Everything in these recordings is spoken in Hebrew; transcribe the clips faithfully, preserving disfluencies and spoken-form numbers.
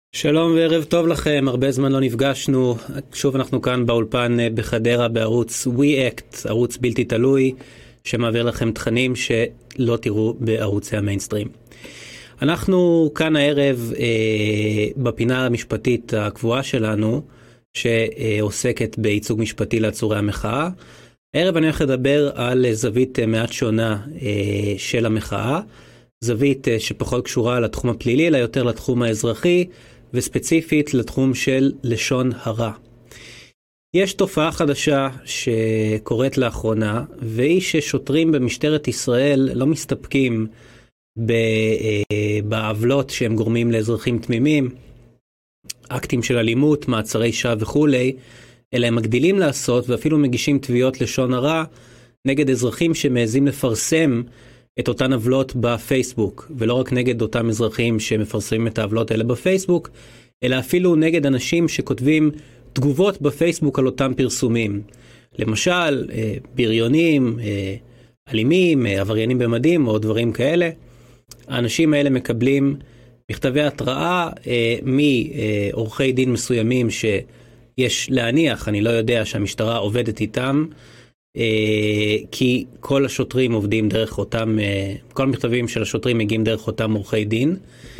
שלום וערב טוב לכם, הרבה זמן לא נפגשנו, שוב אנחנו כאן באולפן בחדרה בערוץ WeAct, ערוץ בלתי תלוי שמעביר לכם תכנים שלא תראו בערוצי המיינסטרים. אנחנו כאן הערב אה, בפינה המשפטית הקבועה שלנו שעוסקת בייצוג משפטי לעצורי המחאה. הערב אני הולך לדבר על זווית מעט שונה אה, של המחאה, זווית אה, שפחות קשורה לתחום הפלילי אלא יותר לתחום האזרחי, וספציפית לתחום של לשון הרע. יש תופעה חדשה שקורית לאחרונה, והיא ששוטרים במשטרת ישראל לא מסתפקים בעוולות שהם גורמים לאזרחים תמימים, אקטים של אלימות, מעצרי שווא וכו', אלא הם מגדילים לעשות ואפילו מגישים תביעות לשון הרע נגד אזרחים שמעזים לפרסם את אותן עוולות בפייסבוק, ולא רק נגד אותם אזרחים שמפרסמים את העוולות האלה בפייסבוק, אלא אפילו נגד אנשים שכותבים תגובות בפייסבוק על אותם פרסומים. למשל, בריונים, אלימים, עבריינים במדים או דברים כאלה. האנשים האלה מקבלים מכתבי התראה מעורכי דין מסוימים שיש להניח, אני לא יודע שהמשטרה עובדת איתם, כי כל השוטרים עובדים דרך אותם, כל המכתבים של השוטרים מגיעים דרך אותם עורכי דין,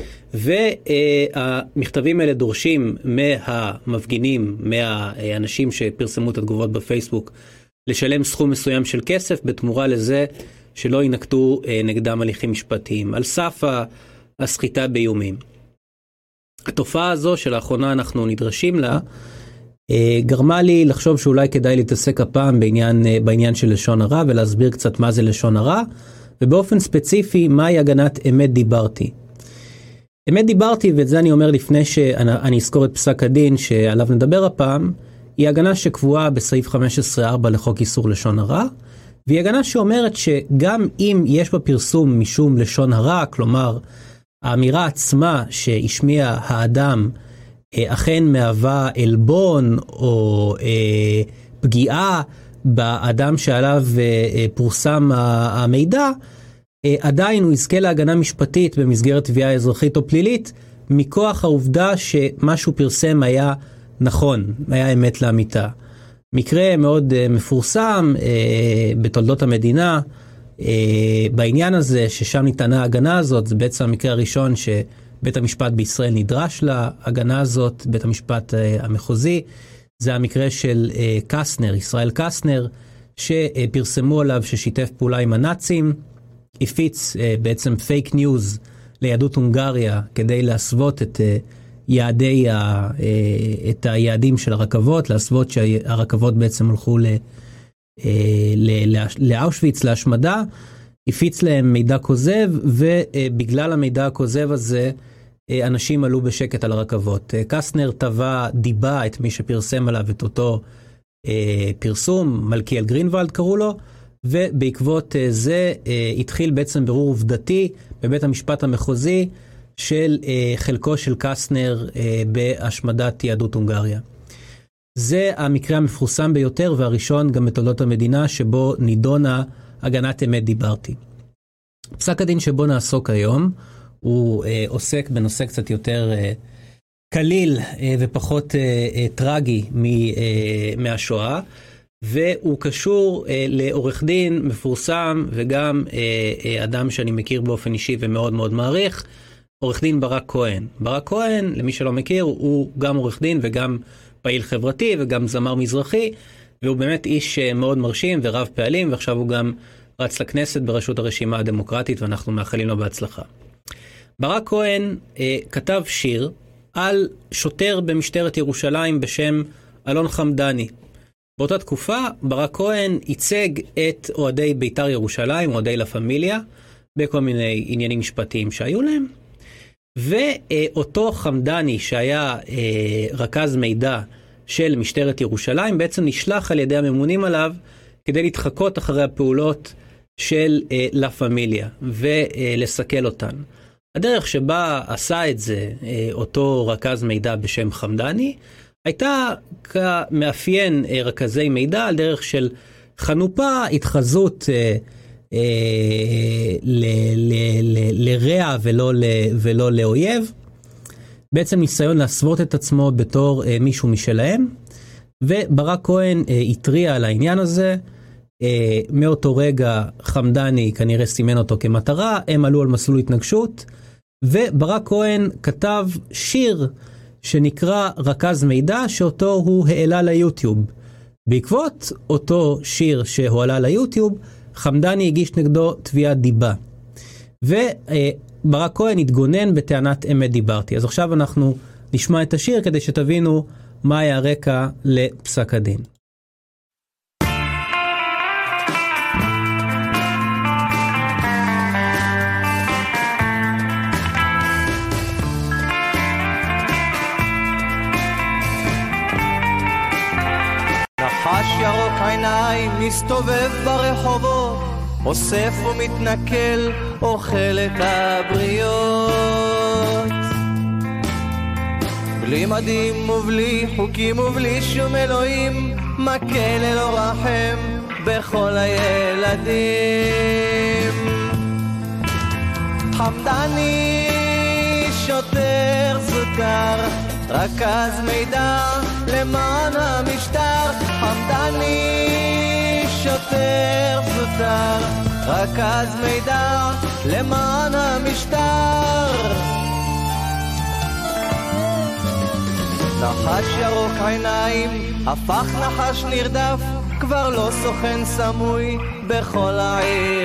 והמכתבים האלה דורשים מהמפגינים, מהאנשים שפרסמו את התגובות בפייסבוק, לשלם סכום מסוים של כסף בתמורה לזה שלא ינקטו נגדם הליכים משפטיים, על סף הסחיטה באיומים. התופעה הזו שלאחרונה אנחנו נדרשים לה, גרמה לי לחשוב שאולי כדאי להתעסק הפעם בעניין, בעניין של לשון הרע, ולהסביר קצת מה זה לשון הרע, ובאופן ספציפי מהי הגנת אמת דיברתי. אמת דיברתי, ואת זה אני אומר לפני שאני אזכור את פסק הדין שעליו נדבר הפעם, היא הגנה שקבועה בסעיף חמש עשרה ארבע לחוק איסור לשון הרע, והיא הגנה שאומרת שגם אם יש בפרסום משום לשון הרע, כלומר האמירה עצמה שהשמיע האדם אכן מהווה אלבון או אה, פגיעה באדם שעליו אה, פורסם המידע, אה, עדיין הוא יזכה להגנה משפטית במסגרת תביעה אזרחית או פלילית, מכוח העובדה שמה שהוא פרסם היה נכון, היה אמת לאמיתה. מקרה מאוד אה, מפורסם אה, בתולדות המדינה, אה, בעניין הזה ששם ניתנה ההגנה הזאת, זה בעצם המקרה הראשון ש... בית המשפט בישראל נדרש להגנה הזאת, בית המשפט המחוזי, זה המקרה של קסנר, ישראל קסנר, שפרסמו עליו ששיתף פעולה עם הנאצים, הפיץ בעצם פייק ניוז ליהדות הונגריה, כדי להסוות את יעדי, את היעדים של הרכבות, להסוות שהרכבות בעצם הלכו לאושוויץ, להשמדה, הפיץ להם מידע כוזב, ובגלל המידע הכוזב הזה, אנשים עלו בשקט על הרכבות. קסנר טבע דיבה את מי שפרסם עליו את אותו פרסום, מלכיאל גרינוולד קראו לו, ובעקבות זה התחיל בעצם ברור עובדתי בבית המשפט המחוזי של חלקו של קסנר בהשמדת יהדות הונגריה. זה המקרה המפורסם ביותר והראשון גם בתולדות המדינה שבו נידונה הגנת אמת דיברתי. פסק הדין שבו נעסוק היום הוא אה, עוסק בנושא קצת יותר אה, קליל אה, ופחות אה, אה, טרגי מ, אה, מהשואה, והוא קשור אה, לעורך דין מפורסם וגם אה, אה, אדם שאני מכיר באופן אישי ומאוד מאוד מעריך, עורך דין ברק כהן. ברק כהן, למי שלא מכיר, הוא גם עורך דין וגם פעיל חברתי וגם זמר מזרחי, והוא באמת איש מאוד מרשים ורב פעלים, ועכשיו הוא גם רץ לכנסת בראשות הרשימה הדמוקרטית, ואנחנו מאחלים לו בהצלחה. ברק כהן אה, כתב שיר על שוטר במשטרת ירושלים בשם אלון חמדני. באותה תקופה ברק כהן ייצג את אוהדי בית"ר ירושלים, אוהדי לה פמיליה, בכל מיני עניינים משפטיים שהיו להם, ואותו חמדני שהיה אה, רכז מידע של משטרת ירושלים, בעצם נשלח על ידי הממונים עליו כדי להתחקות אחרי הפעולות של אה, לה פמיליה ולסכל אותן. הדרך שבה עשה את זה אה, אותו רכז מידע בשם חמדני, הייתה כמאפיין אה, רכזי מידע על דרך של חנופה, התחזות אה, אה, ל, ל, ל, לרע ולא, ל, ולא לאויב, בעצם ניסיון להסוות את עצמו בתור אה, מישהו משלהם, וברק כהן אה, התריע על העניין הזה. אה, מאותו רגע חמדני כנראה סימן אותו כמטרה, הם עלו על מסלול התנגשות, וברק כהן כתב שיר שנקרא רכז מידע, שאותו הוא העלה ליוטיוב. בעקבות אותו שיר שהועלה ליוטיוב, חמדני הגיש נגדו תביעת דיבה. וברק כהן התגונן בטענת אמת דיברתי. אז עכשיו אנחנו נשמע את השיר כדי שתבינו מה היה הרקע לפסק הדין. נחש ירוק עיניים מסתובב ברחובות, אוסף ומתנכל, אוכל את הבריות. בלי מדים ובלי חוקים ובלי שום אלוהים, מכה ללא רחם בכל הילדים. חמדני שוטר זוטר, רכז מידע למען המשטר. חמדני שוטר זוטר, רכז מידע למען המשטר. נחש ירוק עיניים הפך נחש נרדף, כבר לא סוכן סמוי, בכל העיר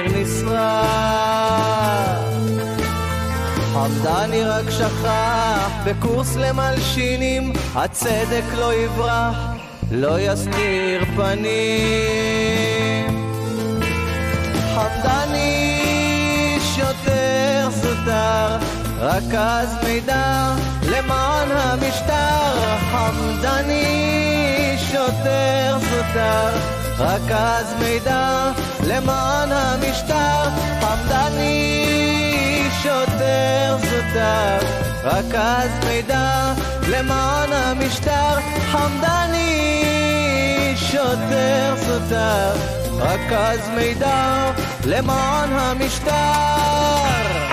נשרף. חמדני רק שכח בקורס למלשינים, הצדק לא יברח, לא יסתיר פנים. חמדני שוטר זוטר, רכז מידע למען המשטר. חמדני שוטר זוטר, רכז מידע למען המשטר. חמדני שוטר זוטר, רכז מידע למען המשטר. חמדני שוטר זוטר, רכז מידע למען המשטר.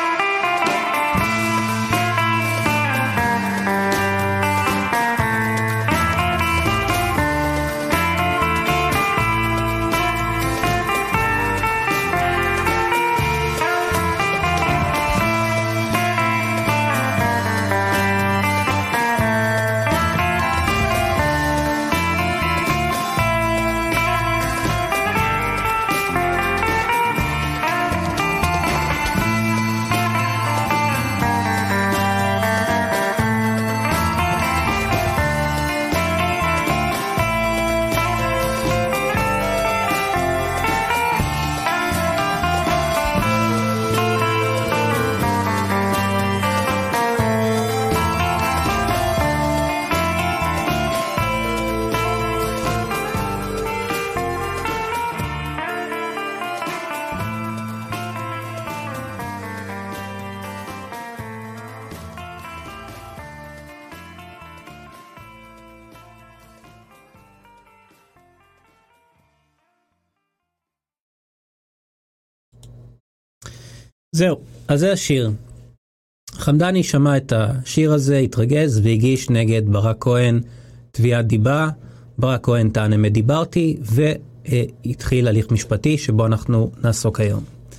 זהו, אז זה השיר. חמדני שמע את השיר הזה, התרגז והגיש נגד ברק כהן תביעת דיבה. ברק כהן טען אמת דיברתי, והתחיל הליך משפטי שבו אנחנו נעסוק היום.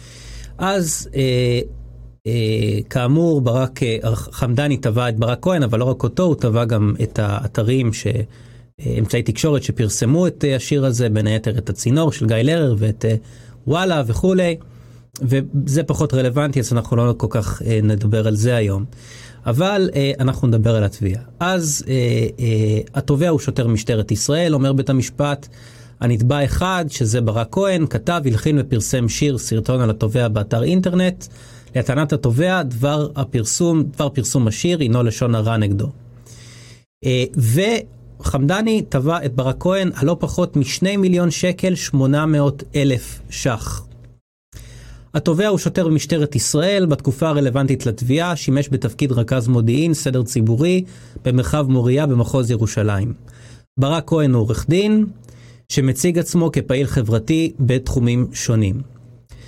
אז אה, אה, כאמור, ברק, חמדני תבע את ברק כהן, אבל לא רק אותו, הוא תבע גם את האתרים, ש, אמצעי תקשורת שפרסמו את השיר הזה, בין היתר את הצינור של גיא לרר ואת וואלה וכולי. וזה פחות רלוונטי, אז אנחנו לא כל כך אה, נדבר על זה היום. אבל אה, אנחנו נדבר על התביעה. אז אה, אה, התובע הוא שוטר משטרת ישראל, אומר בית המשפט, הנתבע אחד, שזה ברק כהן, כתב, הלחין ופרסם שיר, סרטון על התובע באתר אינטרנט. לטענת התובע, דבר הפרסום, דבר פרסום השיר, הינו לשון הרע נגדו. אה, וחמדני תבע את ברק כהן, הלא פחות משני מיליון שקל, שמונה מאות אלף שח. התובע הוא שוטר במשטרת ישראל, בתקופה הרלוונטית לתביעה, שימש בתפקיד רכז מודיעין, סדר ציבורי, במרחב מוריה במחוז ירושלים. ברק כהן הוא עורך דין, שמציג עצמו כפעיל חברתי בתחומים שונים.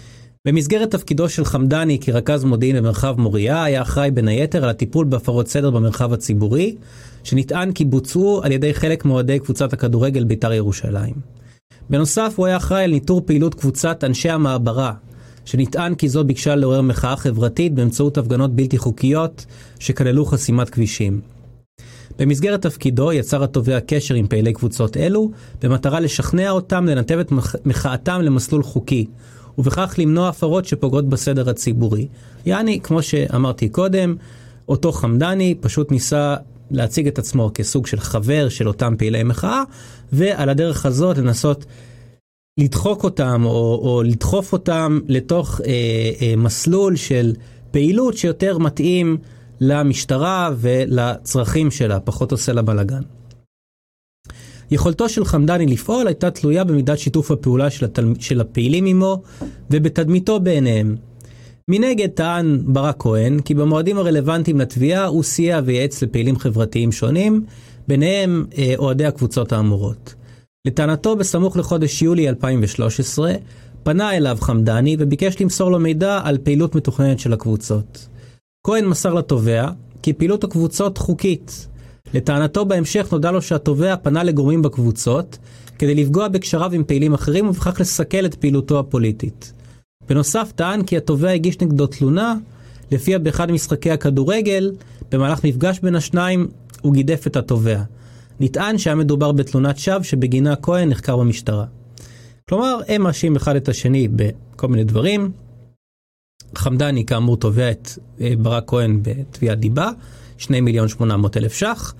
במסגרת תפקידו של חמדני כרכז מודיעין במרחב מוריה, היה אחראי בין היתר על הטיפול בהפרות סדר במרחב הציבורי, שנטען כי בוצעו על ידי חלק מאוהדי קבוצת הכדורגל בית"ר ירושלים. בנוסף, הוא היה אחראי על ניטור פעילות קבוצת אנשי המעברה, שנטען כי זו ביקשה לעורר מחאה חברתית באמצעות הפגנות בלתי חוקיות שכללו חסימת כבישים. במסגרת תפקידו יצר התובע קשר עם פעילי קבוצות אלו, במטרה לשכנע אותם לנתב את מחאתם למסלול חוקי, ובכך למנוע הפרות שפוגעות בסדר הציבורי. יעני, כמו שאמרתי קודם, אותו חמדני פשוט ניסה להציג את עצמו כסוג של חבר של אותם פעילי מחאה, ועל הדרך הזאת לנסות לדחוק אותם או, או לדחוף אותם לתוך אה, אה, מסלול של פעילות שיותר מתאים למשטרה ולצרכים שלה, פחות עושה לה בלגן. יכולתו של חמדני לפעול הייתה תלויה במידת שיתוף הפעולה של, התל... של הפעילים עמו ובתדמיתו בעיניהם. מנגד טען ברק כהן כי במועדים הרלוונטיים לתביעה הוא סייע וייעץ לפעילים חברתיים שונים, ביניהם אה, אוהדי הקבוצות האמורות. לטענתו בסמוך לחודש יולי אלפיים ושלוש עשרה פנה אליו חמדני וביקש למסור לו מידע על פעילות מתוכננת של הקבוצות. כהן מסר לתובע כי פעילות הקבוצות חוקית. לטענתו בהמשך נודע לו שהתובע פנה לגורמים בקבוצות כדי לפגוע בקשריו עם פעילים אחרים ובכך לסכל את פעילותו הפוליטית. בנוסף טען כי התובע הגיש נגדו תלונה לפיה באחד משחקי הכדורגל במהלך מפגש בין השניים הוא גידף את התובע. נטען שהיה מדובר בתלונת שווא שבגינה כהן נחקר במשטרה. כלומר, הם מאשים אחד את השני בכל מיני דברים. חמדני כאמור תובע את ברק כהן בתביעת דיבה, שני מיליון שמונה מאות אלף שח,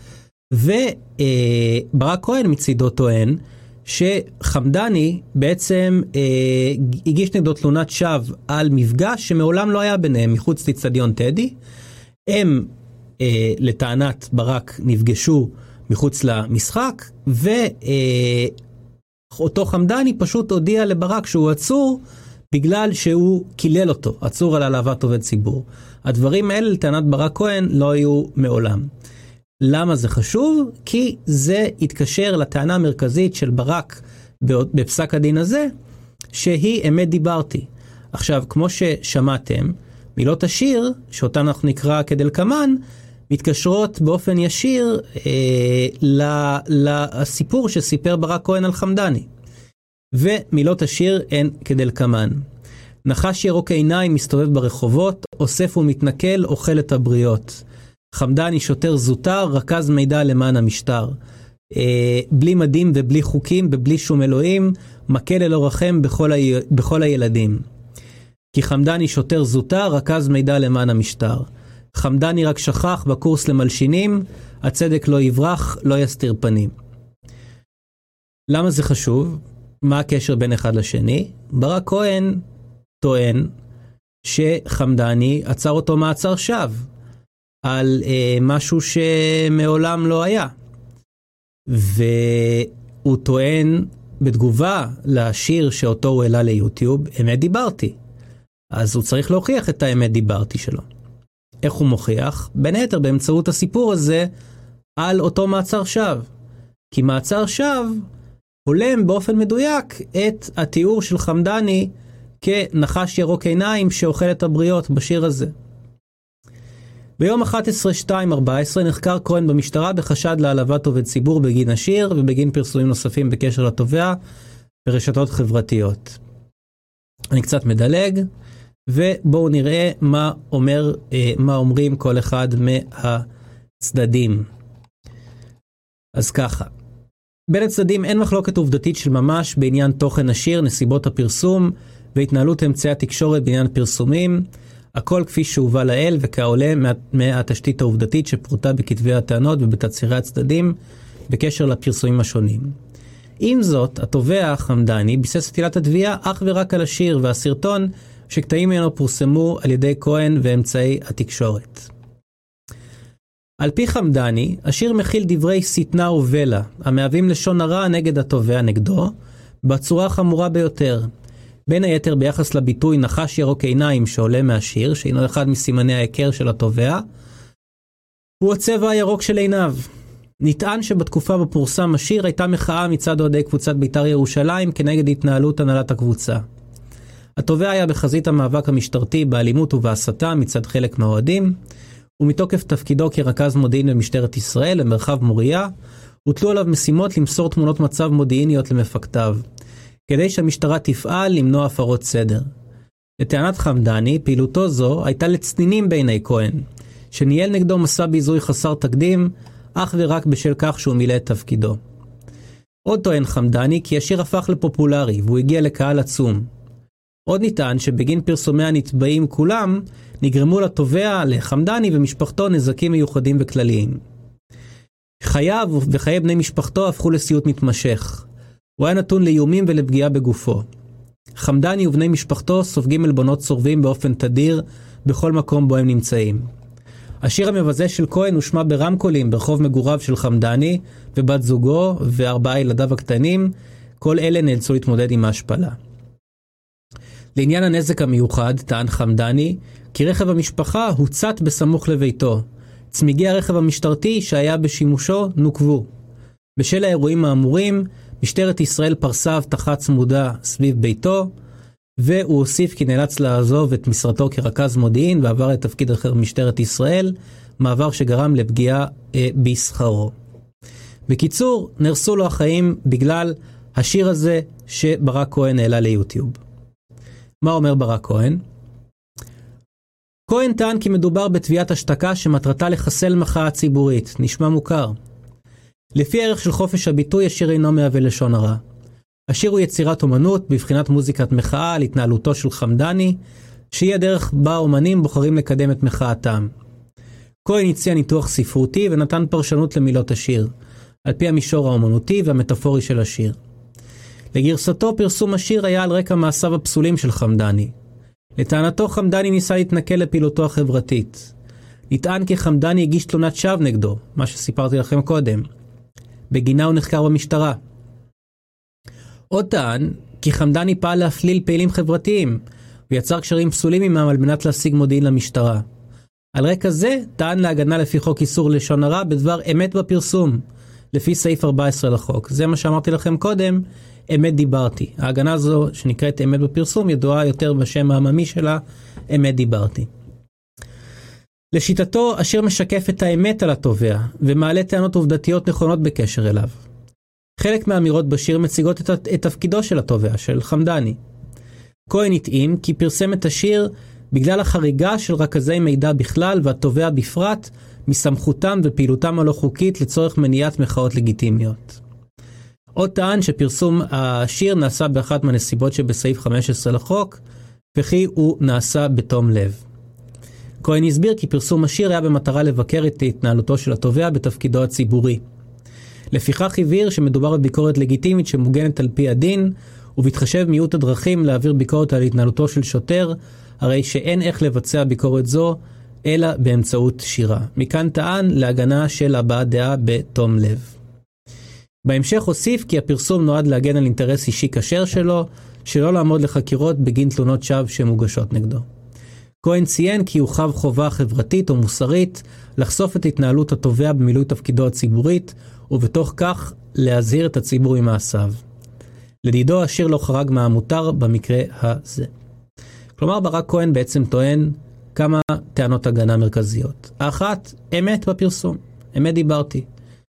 וברק כהן מצידו טוען שחמדני בעצם אה, הגיש נגדו תלונת שווא על מפגש שמעולם לא היה ביניהם מחוץ לאצטדיון טדי. הם אה, לטענת ברק נפגשו מחוץ למשחק, ואותו חמדני פשוט הודיע לברק שהוא עצור בגלל שהוא קילל אותו, עצור על העלבת עובד ציבור. הדברים האלה לטענת ברק כהן לא היו מעולם. למה זה חשוב? כי זה התקשר לטענה המרכזית של ברק בפסק הדין הזה, שהיא אמת דיברתי. עכשיו, כמו ששמעתם, מילות השיר, שאותן אנחנו נקרא כדלקמן, מתקשרות באופן ישיר אה, לסיפור שסיפר ברק כהן על חמדני. ומילות השיר הן כדלקמן. נחש ירוק עיניים מסתובב ברחובות, אוסף ומתנכל, אוכל את הבריות. חמדני שוטר זוטר, רכז מידע למען המשטר. אה, בלי מדים ובלי חוקים, ובלי שום אלוהים, מקל אלו רחם בכל, ה... בכל הילדים. כי חמדני שוטר זוטר, רכז מידע למען המשטר. חמדני רק שכח בקורס למלשינים, הצדק לא יברח, לא יסתיר פנים. למה זה חשוב? מה הקשר בין אחד לשני? ברק כהן טוען שחמדני עצר אותו מעצר שווא על אה, משהו שמעולם לא היה. והוא טוען בתגובה לשיר שאותו הוא העלה ליוטיוב, אמת דיברתי. אז הוא צריך להוכיח את האמת דיברתי שלו. איך הוא מוכיח? בין היתר באמצעות הסיפור הזה על אותו מעצר שווא. כי מעצר שווא הולם באופן מדויק את התיאור של חמדני כנחש ירוק עיניים שאוכל את הבריות בשיר הזה. ביום אחת עשרה שתיים ארבע עשרה נחקר כהן במשטרה בחשד להעלבת עובד ציבור בגין השיר ובגין פרסומים נוספים בקשר לתובע ברשתות חברתיות. אני קצת מדלג, ובואו נראה מה אומר, מה אומרים כל אחד מהצדדים. אז ככה. בין הצדדים אין מחלוקת עובדתית של ממש בעניין תוכן השיר, נסיבות הפרסום והתנהלות אמצעי התקשורת בעניין פרסומים. הכל כפי שהובא לאל וכעולה מה, מהתשתית העובדתית שפרוטה בכתבי הטענות ובתצהירי הצדדים בקשר לפרסומים השונים. עם זאת, התובע חמדני ביסס את עילת התביעה אך ורק על השיר והסרטון שקטעים ממנו פורסמו על ידי כהן ואמצעי התקשורת. על פי חמדני, השיר מכיל דברי שטנה ובלע, המהווים לשון הרע נגד התובע נגדו, בצורה חמורה ביותר. בין היתר ביחס לביטוי נחש ירוק עיניים שעולה מהשיר, שהינו אחד מסימני ההיכר של התובע, הוא הצבע הירוק של עיניו. נטען שבתקופה בפורסם השיר הייתה מחאה מצד אוהדי קבוצת בית"ר ירושלים כנגד התנהלות הנהלת הקבוצה. התובע היה בחזית המאבק המשטרתי באלימות ובהסתה מצד חלק מהאוהדים, ומתוקף תפקידו כרכז מודיעין במשטרת ישראל למרחב מוריה, הוטלו עליו משימות למסור תמונות מצב מודיעיניות למפקדיו, כדי שהמשטרה תפעל למנוע הפרות סדר. לטענת חמדני, פעילותו זו הייתה לצנינים בעיני כהן, שניהל נגדו מסע ביזוי חסר תקדים, אך ורק בשל כך שהוא מילא את תפקידו. עוד טוען חמדני כי השיר הפך לפופולרי, והוא הגיע לקהל עצום. עוד נטען שבגין פרסומי הנתבעים כולם, נגרמו לתובע, לחמדני ומשפחתו נזקים מיוחדים וכלליים. חייו וחיי בני משפחתו הפכו לסיוט מתמשך. הוא היה נתון לאיומים ולפגיעה בגופו. חמדני ובני משפחתו סופגים עלבונות צורבים באופן תדיר בכל מקום בו הם נמצאים. השיר המבזה של כהן הושמע ברמקולים ברחוב מגוריו של חמדני ובת זוגו וארבעה ילדיו הקטנים. כל אלה נאלצו להתמודד עם ההשפלה. לעניין הנזק המיוחד, טען חמדני, כי רכב המשפחה הוצת בסמוך לביתו. צמיגי הרכב המשטרתי שהיה בשימושו נוקבו. בשל האירועים האמורים, משטרת ישראל פרסה הבטחה צמודה סביב ביתו, והוא הוסיף כי נאלץ לעזוב את משרתו כרכז מודיעין ועבר לתפקיד אחר במשטרת ישראל, מעבר שגרם לפגיעה אה, בשכרו. בקיצור, נרסו לו החיים בגלל השיר הזה שברק כהן העלה ליוטיוב. מה אומר ברק כהן? כהן טען כי מדובר בתביעת השתקה שמטרתה לחסל מחאה ציבורית. נשמע מוכר. לפי ערך של חופש הביטוי, השיר אינו מהווה לשון הרע. השיר הוא יצירת אומנות בבחינת מוזיקת מחאה על התנהלותו של חמדני, שהיא הדרך בה אומנים בוחרים לקדם את מחאתם. כהן הציע ניתוח ספרותי ונתן פרשנות למילות השיר, על פי המישור האומנותי והמטאפורי של השיר. לגרסתו, פרסום השיר היה על רקע מעשיו הפסולים של חמדני. לטענתו, חמדני ניסה להתנכל לפעילותו החברתית. נטען כי חמדני הגיש תלונת שווא נגדו, מה שסיפרתי לכם קודם. בגינה הוא נחקר במשטרה. עוד טען כי חמדני פעל להפליל פעילים חברתיים, ויצר קשרים פסולים עמם על מנת להשיג מודיעין למשטרה. על רקע זה טען להגנה לפי חוק איסור לשון הרע בדבר אמת בפרסום, לפי סעיף ארבע עשרה לחוק. זה מה שאמרתי לכם קודם, אמת דיברתי. ההגנה הזו שנקראת אמת בפרסום ידועה יותר בשם העממי שלה, אמת דיברתי. לשיטתו, השיר משקף את האמת על התובע, ומעלה טענות עובדתיות נכונות בקשר אליו. חלק מהאמירות בשיר מציגות את, את תפקידו של התובע, של חמדני. כהן התאים כי פרסם את השיר בגלל החריגה של רכזי מידע בכלל והתובע בפרט מסמכותם ופעילותם הלא חוקית לצורך מניעת מחאות לגיטימיות. עוד טען שפרסום השיר נעשה באחת מהנסיבות שבסעיף חמש עשרה לחוק, וכי הוא נעשה בתום לב. כהן הסביר כי פרסום השיר היה במטרה לבקר את התנהלותו של התובע בתפקידו הציבורי. לפיכך הבהיר שמדובר בביקורת לגיטימית שמוגנת על פי הדין, ובהתחשב מיעוט הדרכים להעביר ביקורת על התנהלותו של שוטר, הרי שאין איך לבצע ביקורת זו, אלא באמצעות שירה. מכאן טען להגנה של הבעת דעה בתום לב. בהמשך הוסיף כי הפרסום נועד להגן על אינטרס אישי כשר שלו, שלא לעמוד לחקירות בגין תלונות שווא שמוגשות נגדו. כהן ציין כי הוא חב חובה חברתית או מוסרית לחשוף את התנהלות התובע במילוי תפקידו הציבורית, ובתוך כך להזהיר את הציבור עם מעשיו. לדידו השיר לא חרג מהמותר במקרה הזה. כלומר, ברק כהן בעצם טוען כמה טענות הגנה מרכזיות. האחת, אמת בפרסום. אמת דיברתי.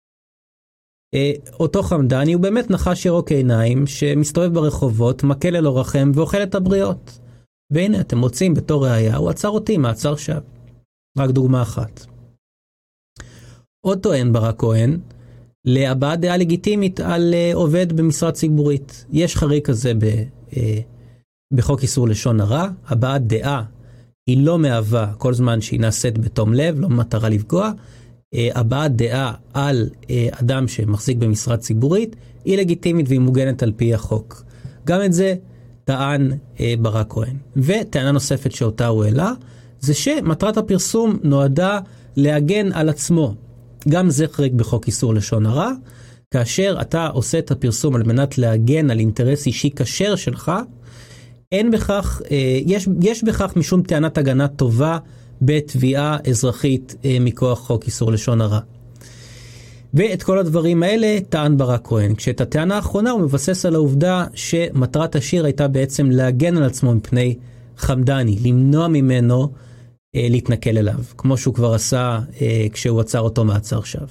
אותו חמדני הוא באמת נחש ירוק עיניים שמסתובב ברחובות, מקל אל אורחם ואוכל את הבריות. והנה, אתם רוצים בתור ראיה, הוא עצר אותי, מעצר שווא. רק דוגמה אחת. עוד טוען ברק כהן, להבעת דעה לגיטימית על עובד במשרד ציבורית. יש חריג כזה ב, בחוק איסור לשון הרע. הבעת דעה היא לא מהווה כל זמן שהיא נעשית בתום לב, לא מטרה לפגוע. הבעת דעה על אדם שמחזיק במשרד ציבורית היא לגיטימית והיא מוגנת על פי החוק. גם את זה טען ברק כהן. וטענה נוספת שאותה הוא העלה, זה שמטרת הפרסום נועדה להגן על עצמו. גם זה חריג בחוק איסור לשון הרע, כאשר אתה עושה את הפרסום על מנת להגן על אינטרס אישי כשר שלך, אין בכך, יש, יש בכך משום טענת הגנה טובה בתביעה אזרחית מכוח חוק איסור לשון הרע. ואת כל הדברים האלה טען ברק כהן, כשאת הטענה האחרונה הוא מבסס על העובדה שמטרת השיר הייתה בעצם להגן על עצמו מפני חמדני, למנוע ממנו אה, להתנכל אליו, כמו שהוא כבר עשה אה, כשהוא עצר אותו מעצר שווא.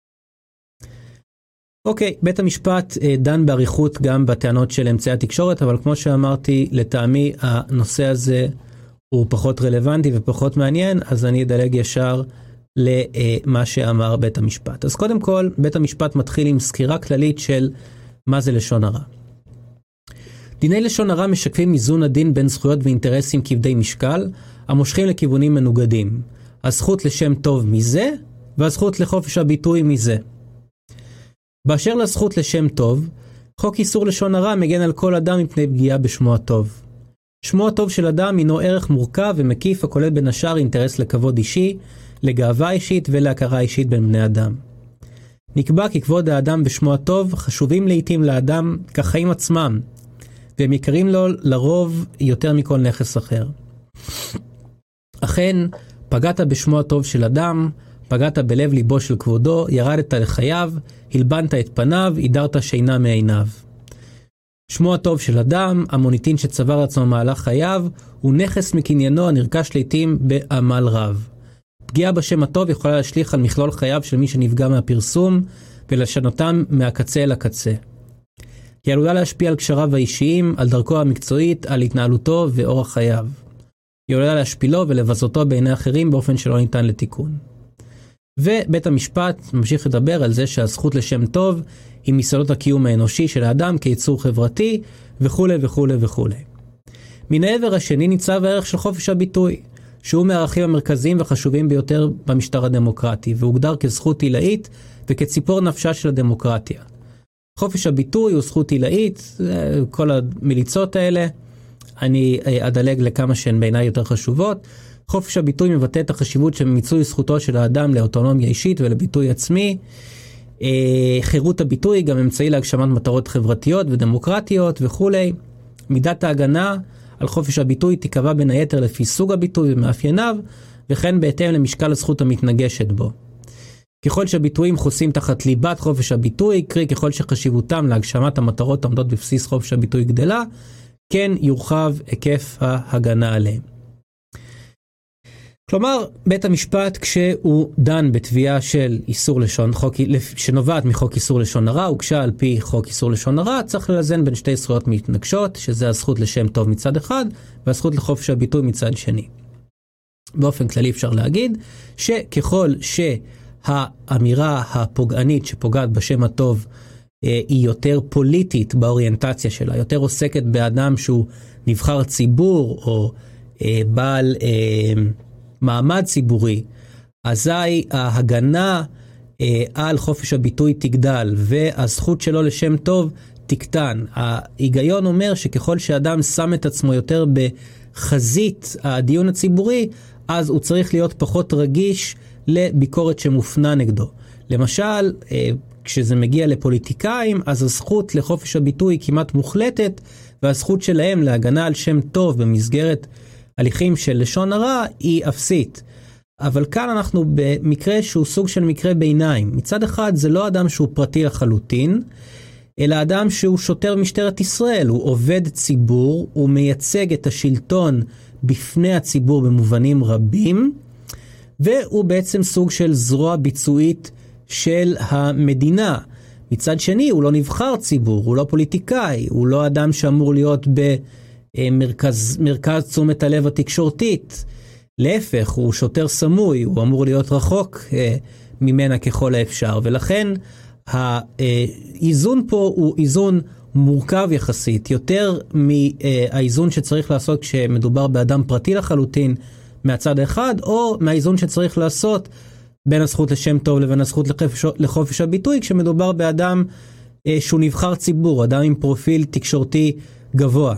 אוקיי, בית המשפט אה, דן בעריכות גם בטענות של אמצעי התקשורת, אבל כמו שאמרתי, לטעמי הנושא הזה הוא פחות רלוונטי ופחות מעניין, אז אני אדלג ישר למה שאמר בית המשפט. אז קודם כל, בית המשפט מתחיל עם סקירה כללית של מה זה לשון הרע. דיני לשון הרע משקפים איזון הדין בין זכויות ואינטרסים כבדי משקל, המושכים לכיוונים מנוגדים. הזכות לשם טוב מזה, והזכות לחופש הביטוי מזה. באשר לזכות לשם טוב, חוק איסור לשון הרע מגן על כל אדם מפני פגיעה בשמו הטוב. שמו הטוב של אדם הינו ערך מורכב ומקיף הכולל בין השאר אינטרס לכבוד אישי, לגאווה אישית ולהכרה אישית בין בני אדם. נקבע כי כבוד האדם ושמו הטוב חשובים לעתים לאדם כחיים עצמם, והם יקרים לו לרוב יותר מכל נכס אחר. אכן, פגעת בשמו הטוב של אדם, פגעת בלב ליבו של כבודו, ירדת לחייו, הלבנת את פניו, הידרת שינה מעיניו. שמו הטוב של אדם, המוניטין שצבר עצמו מהלך חייו, הוא נכס מקניינו הנרכש לעתים בעמל רב. פגיעה בשם הטוב יכולה להשליך על מכלול חייו של מי שנפגע מהפרסום, ולשנותם מהקצה אל הקצה. היא עלולה להשפיע על קשריו האישיים, על דרכו המקצועית, על התנהלותו ואורח חייו. היא עלולה להשפילו ולבזותו בעיני אחרים באופן שלא ניתן לתיקון. ובית המשפט ממשיך לדבר על זה שהזכות לשם טוב היא מיסודות הקיום האנושי של האדם כיצור חברתי וכו' וכו' וכו'. מן העבר השני ניצב הערך של חופש הביטוי, שהוא מהערכים המרכזיים והחשובים ביותר במשטר הדמוקרטי, והוגדר כזכות עילאית וכציפור נפשה של הדמוקרטיה. חופש הביטוי הוא זכות עילאית, כל המיליצות האלה, אני אדלג לכמה שהן בעיניי יותר חשובות. חופש הביטוי מבטא את החשיבות של מיצוי זכותו של האדם לאוטונומיה אישית ולביטוי עצמי. חירות הביטוי גם אמצעי להגשמת מטרות חברתיות ודמוקרטיות וכו'. מידת ההגנה על חופש הביטוי תיקבע בין היתר לפי סוג הביטוי ומאפייניו, וכן בהתאם למשקל הזכות המתנגשת בו. ככל שהביטויים חוסים תחת ליבת חופש הביטוי, קרי ככל שחשיבותם להגשמת המטרות עומדות בבסיס חופש הביטוי גדלה, כן יורחב היקף ההגנה עליהם. כלומר, בית המשפט כשהוא דן בתביעה של איסור לשון, חוק, שנובעת מחוק איסור לשון הרע, הוגשה על פי חוק איסור לשון הרע, צריך ללזן בין שתי זכויות מתנגשות, שזה הזכות לשם טוב מצד אחד, והזכות לחופש הביטוי מצד שני. באופן כללי אפשר להגיד, שככל שהאמירה הפוגענית שפוגעת בשם הטוב, היא יותר פוליטית באוריינטציה שלה, יותר עוסקת באדם שהוא נבחר ציבור, או בעל מעמד ציבורי, אזי ההגנה על חופש הביטוי תגדל, והזכות שלו לשם טוב תקטן. ההיגיון אומר שככל שאדם שם את עצמו יותר בחזית הדיון הציבורי, אז הוא צריך להיות פחות רגיש לביקורת שמופנה נגדו. למשל, כשזה מגיע לפוליטיקאים, אז הזכות לחופש הביטוי כמעט מוחלטת, והזכות שלהם להגנה על שם טוב במסגרת הליכים של לשון הרע היא אפסית. אבל כאן אנחנו במקרה שהוא סוג של מקרה ביניים. מצד אחד זה לא אדם שהוא פרטי לחלוטין, אלא אדם שהוא שוטר משטרת ישראל, הוא עובד ציבור, הוא מייצג את השלטון בפני הציבור במובנים רבים, והוא בעצם סוג של זרוע ביצועית של המדינה. מצד שני, הוא לא נבחר ציבור, הוא לא פוליטיקאי, הוא לא אדם שאמור להיות במרכז מרכז תשומת הלב התקשורתית. להפך, הוא שוטר סמוי, הוא אמור להיות רחוק אה, ממנה ככל האפשר, ולכן האיזון פה הוא איזון מורכב יחסית, יותר מהאיזון שצריך לעשות כשמדובר באדם פרטי לחלוטין מהצד האחד, או מהאיזון שצריך לעשות בין הזכות לשם טוב לבין הזכות לחופש, לחופש הביטוי, כשמדובר באדם אה, שהוא נבחר ציבור, אדם עם פרופיל תקשורתי גבוה.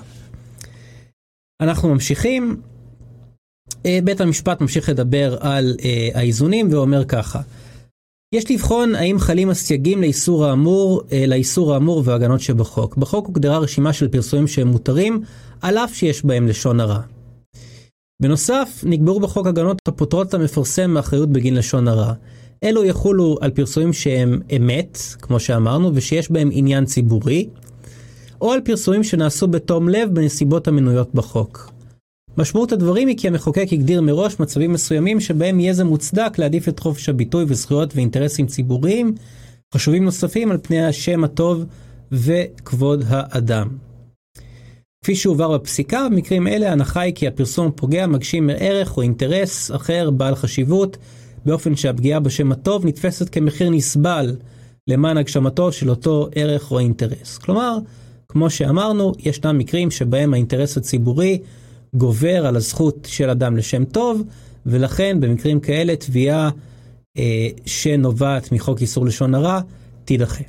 אנחנו ממשיכים. אה, בית המשפט ממשיך לדבר על אה, האיזונים ואומר ככה: יש לבחון האם חלים הסייגים לאיסור האמור, אה, לאיסור האמור והגנות שבחוק. בחוק הוגדרה רשימה של פרסומים שהם מותרים, על אף שיש בהם לשון הרע. בנוסף, נקבעו בחוק הגנות הפוטרות המפרסם מאחריות בגין לשון הרע. אלו יחולו על פרסומים שהם אמת, כמו שאמרנו, ושיש בהם עניין ציבורי, או על פרסומים שנעשו בתום לב בנסיבות המנויות בחוק. משמעות הדברים היא כי המחוקק הגדיר מראש מצבים מסוימים שבהם יהיה זה מוצדק להעדיף את חופש הביטוי וזכויות ואינטרסים ציבוריים חשובים נוספים על פני השם הטוב וכבוד האדם. כפי שהובהר בפסיקה, במקרים אלה ההנחה היא כי הפרסום פוגע מגשים ערך או אינטרס אחר בעל חשיבות, באופן שהפגיעה בשם הטוב נתפסת כמחיר נסבל למען הגשמתו של אותו ערך או אינטרס. כלומר, כמו שאמרנו, ישנם מקרים שבהם האינטרס הציבורי גובר על הזכות של אדם לשם טוב, ולכן במקרים כאלה תביעה אה, שנובעת מחוק איסור לשון הרע תידחה.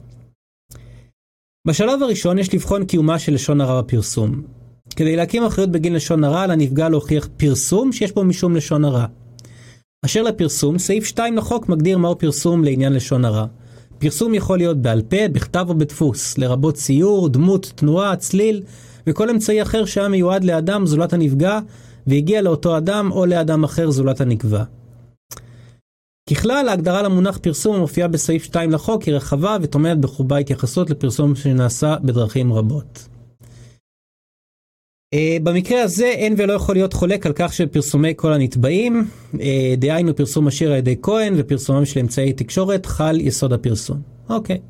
בשלב הראשון יש לבחון קיומה של לשון הרע בפרסום. כדי להקים אחריות בגין לשון הרע, לנפגע להוכיח פרסום שיש בו משום לשון הרע. אשר לפרסום, סעיף שתיים לחוק מגדיר מהו פרסום לעניין לשון הרע. פרסום יכול להיות בעל פה, בכתב או בדפוס, לרבות ציור, דמות, תנועה, צליל, וכל אמצעי אחר שהיה מיועד לאדם זולת הנפגע, והגיע לאותו אדם או לאדם אחר זולת הנקבע. ככלל, ההגדרה למונח פרסום המופיעה בסעיף שתיים לחוק היא רחבה ותומנת בחובה התייחסות לפרסום שנעשה בדרכים רבות. במקרה הזה אין ולא יכול להיות חולק על כך שפרסומי כל הנתבעים, דהיינו פרסום השיר על ידי כהן ופרסומם של אמצעי תקשורת, חל יסוד הפרסום. אוקיי.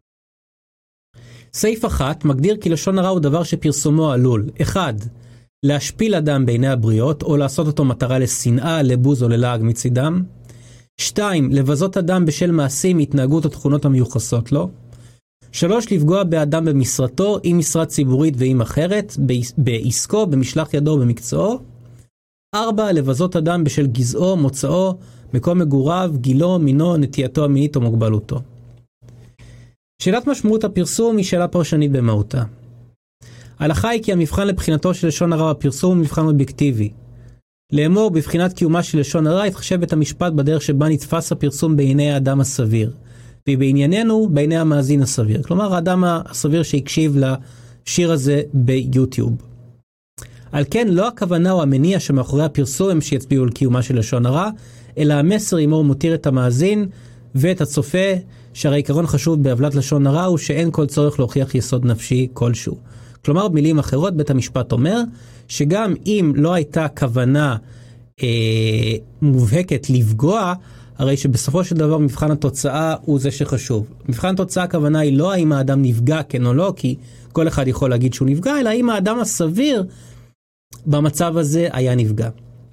סעיף אחת מגדיר כי לשון הרע הוא דבר שפרסומו עלול, אחד, להשפיל אדם בעיני הבריות או לעשות אותו מטרה לשנאה, לבוז או ללעג מצידם. שתיים, לבזות אדם בשל מעשים, התנהגות או תכונות המיוחסות לו. שלוש, לפגוע באדם במשרתו, עם משרת ציבורית ועם אחרת, בעסקו, במשלח ידו ובמקצועו. ארבע, לבזות אדם בשל גזעו, מוצאו, מקום מגוריו, גילו, מינו, נטייתו המינית או מוגבלותו. שאלת משמעות הפרסום היא שאלה פרשנית במהותה. ההלכה היא כי המבחן לבחינתו של לשון הרע בפרסום הוא מבחן אובייקטיבי. לאמור, בבחינת קיומה של לשון הרע, יתחשב את המשפט בדרך שבה נתפס הפרסום בעיני האדם הסביר. ובענייננו, בעיני המאזין הסביר. כלומר, האדם הסביר שהקשיב לשיר הזה ביוטיוב. על כן, לא הכוונה או המניע שמאחורי הפרסום הם שיצביעו על קיומה של לשון הרע, אלא המסר עמו מותיר את המאזין ואת הצופה, שהרי עיקרון חשוב בהבלת לשון הרע הוא שאין כל צורך להוכיח יסוד נפשי כלשהו. כלומר, במילים אחרות, בית המשפט אומר שגם אם לא הייתה כוונה אה, מובהקת לפגוע, הרי שבסופו של דבר מבחן התוצאה הוא זה שחשוב. מבחן התוצאה הכוונה היא לא האם האדם נפגע כן או לא, כי כל אחד יכול להגיד שהוא נפגע, אלא האם האדם הסביר במצב הזה היה נפגע.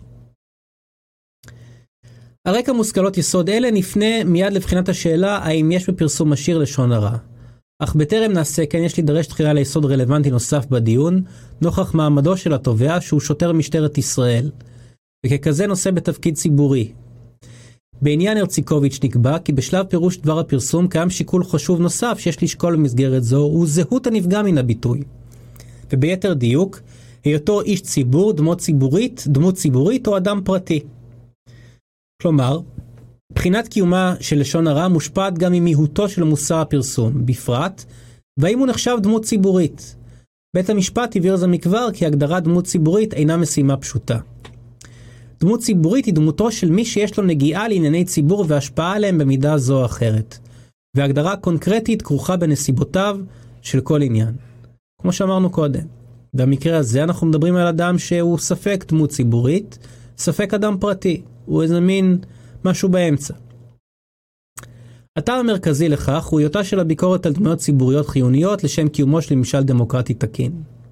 הרקע מושכלות יסוד אלה נפנה מיד לבחינת השאלה האם יש בפרסום השיר לשון הרע. אך בטרם נעשה כן יש להידרש תחילה ליסוד רלוונטי נוסף בדיון, נוכח מעמדו של התובע שהוא שוטר משטרת ישראל, וככזה נושא בתפקיד ציבורי. בעניין הרציקוביץ' נקבע כי בשלב פירוש דבר הפרסום קיים שיקול חשוב נוסף שיש לשקול במסגרת זו, הוא זהות הנפגע מן הביטוי. וביתר דיוק, היותו איש ציבור, דמות ציבורית, דמות ציבורית או אדם פרטי. כלומר, בחינת קיומה של לשון הרע מושפעת גם ממהותו של מושא הפרסום, בפרט, והאם הוא נחשב דמות ציבורית. בית המשפט הבהיר זה מכבר כי הגדרת דמות ציבורית אינה משימה פשוטה. דמות ציבורית היא דמותו של מי שיש לו נגיעה לענייני ציבור והשפעה עליהם במידה זו או אחרת. והגדרה קונקרטית כרוכה בנסיבותיו של כל עניין. כמו שאמרנו קודם, במקרה הזה אנחנו מדברים על אדם שהוא ספק דמות ציבורית, ספק אדם פרטי. הוא איזה מין משהו באמצע. הטעם המרכזי לכך הוא היותה של הביקורת על דמויות ציבוריות חיוניות לשם קיומו של ממשל דמוקרטי תקין.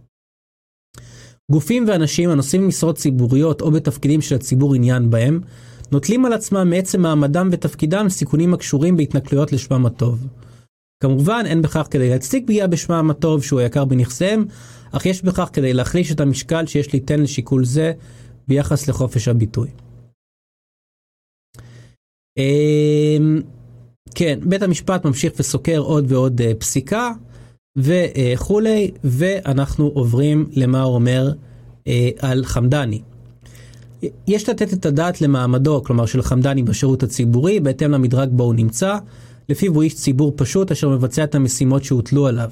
גופים ואנשים הנושאים משרות ציבוריות או בתפקידים של הציבור עניין בהם, נוטלים על עצמם מעצם מעמדם ותפקידם סיכונים הקשורים בהתנכלויות לשמם הטוב. כמובן אין בכך כדי להצדיק פגיעה בשמם הטוב שהוא היקר בנכסיהם, אך יש בכך כדי להחליש את המשקל שיש ליתן לשיקול זה ביחס לחופש הביטוי. כן, בית המשפט ממשיך וסוקר עוד ועוד פסיקה וכולי, ואנחנו עוברים למה הוא אומר על חמדני. יש לתת את הדעת למעמדו, כלומר של חמדני בשירות הציבורי, בהתאם למדרג בו הוא נמצא, לפיו הוא איש ציבור פשוט אשר מבצע את המשימות שהוטלו עליו.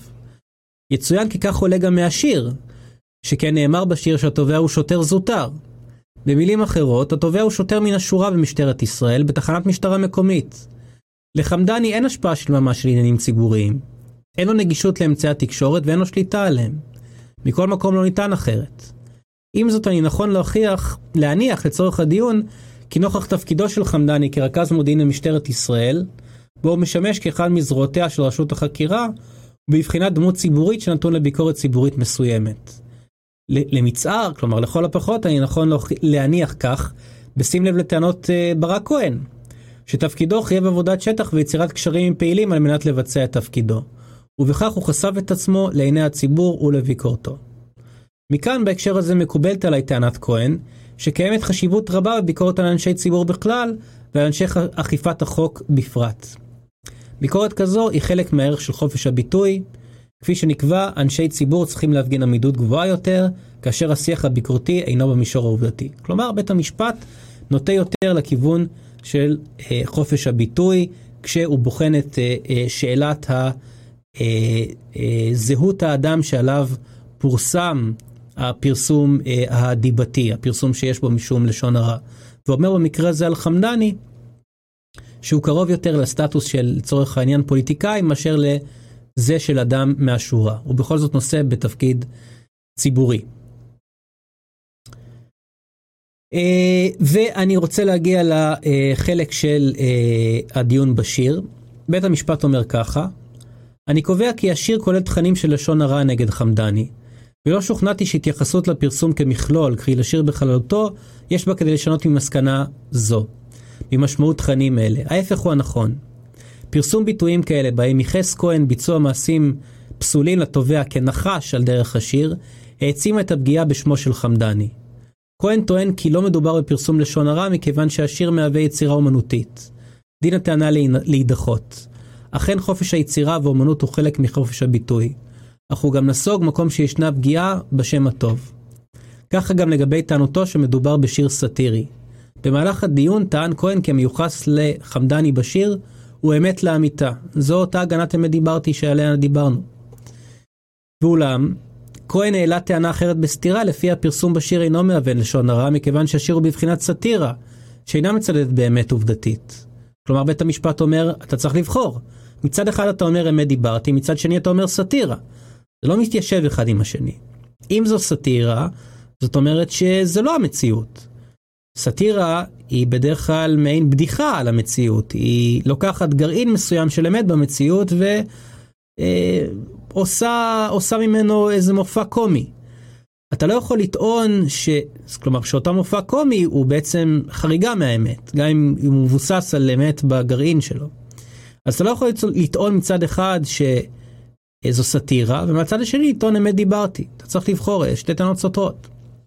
יצוין כי כך עולה גם מהשיר, שכן נאמר בשיר שהתובע הוא שוטר זוטר. במילים אחרות, התובע הוא שוטר מן השורה במשטרת ישראל בתחנת משטרה מקומית. לחמדני אין השפעה של ממש של עניינים ציבוריים. אין לו נגישות לאמצעי התקשורת ואין לו שליטה עליהם. מכל מקום לא ניתן אחרת. עם זאת, אני נכון להוכיח, להניח לצורך הדיון, כי נוכח תפקידו של חמדני כרכז מודיעין למשטרת ישראל, בו הוא משמש כאחד מזרועותיה של רשות החקירה, ובבחינת דמות ציבורית שנתון לביקורת ציבורית מסוימת. למצער, כלומר לכל הפחות, אני נכון להניח כך, בשים לב לטענות uh, ברק כהן, שתפקידו חייב עבודת שטח ויצירת קשרים עם פעילים על מנת לבצע את תפקידו, ובכך הוא חשף את עצמו לעיני הציבור ולביקורתו. מכאן בהקשר הזה מקובלת עלי טענת כהן, שקיימת חשיבות רבה בביקורת על אנשי ציבור בכלל, ועל אנשי אכיפת החוק בפרט. ביקורת כזו היא חלק מהערך של חופש הביטוי, כפי שנקבע, אנשי ציבור צריכים להפגין עמידות גבוהה יותר, כאשר השיח הביקורתי אינו במישור העובדתי. כלומר, בית המשפט נוטה יותר לכיוון של אה, חופש הביטוי, כשהוא בוחן את אה, אה, שאלת ה, אה, אה, זהות האדם שעליו פורסם הפרסום אה, הדיבתי, הפרסום שיש בו משום לשון הרע. ואומר במקרה הזה על חמדני, שהוא קרוב יותר לסטטוס של צורך העניין פוליטיקאי, מאשר לזה של אדם מהשורה. הוא בכל זאת נושא בתפקיד ציבורי. ואני רוצה להגיע לחלק של הדיון בשיר. בית המשפט אומר ככה, אני קובע כי השיר כולל תכנים של לשון הרע נגד חמדני, ולא שוכנעתי שהתייחסות לפרסום כמכלול, קרי לשיר בכללותו, יש בה כדי לשנות ממסקנה זו, ממשמעות תכנים אלה. ההפך הוא הנכון. פרסום ביטויים כאלה, בהם ייחס כהן ביצוע מעשים פסולים לתובע כנחש על דרך השיר, העצימה את הפגיעה בשמו של חמדני. כהן טוען כי לא מדובר בפרסום לשון הרע, מכיוון שהשיר מהווה יצירה אומנותית. דין הטענה להידחות. אכן חופש היצירה ואומנות הוא חלק מחופש הביטוי. אך הוא גם נסוג מקום שישנה פגיעה בשם הטוב. ככה גם לגבי טענותו שמדובר בשיר סאטירי. במהלך הדיון טען כהן כי המיוחס לחמדני בשיר הוא אמת לאמיתה. זו אותה הגנת אמת דיברתי שעליה דיברנו. ואולם, כהן העלה טענה אחרת בסתירה, לפי הפרסום בשיר אינו מהווה לשון הרע, מכיוון שהשיר הוא בבחינת סאטירה, שאינה מצדדת באמת עובדתית. כלומר, בית המשפט אומר, אתה צריך לבחור. מצד אחד אתה אומר אמת דיברתי, מצד שני אתה אומר סאטירה. זה לא מתיישב אחד עם השני. אם זו סאטירה, זאת אומרת שזה לא המציאות. סאטירה היא בדרך כלל מעין בדיחה על המציאות. היא לוקחת גרעין מסוים של אמת במציאות ועושה עושה ממנו איזה מופע קומי. אתה לא יכול לטעון ש... כלומר, שאותה מופע קומי הוא בעצם חריגה מהאמת, גם אם הוא מבוסס על אמת בגרעין שלו. אז אתה לא יכול לטעון מצד אחד שזו סאטירה, ומצד השני לטעון אמת דיברתי. אתה צריך לבחור, יש שתי טענות סותרות.